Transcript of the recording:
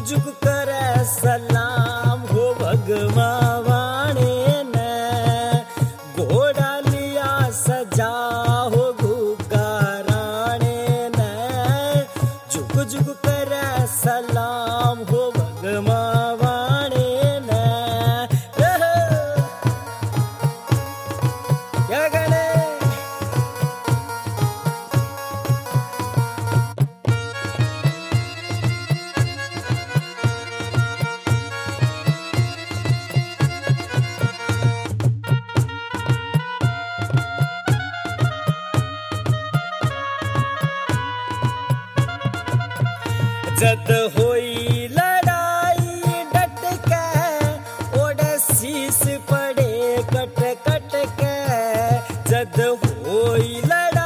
झुक करे सलाम हो भगवाने ने घोड़ा लिया सजा हो घुकाराने ने झुक झुक करे सलाम हो भगवाने ने क्या गणे जद होई लड़ाई डट के ओढ़े शीस पड़े कट कट के जद होई लड़ाई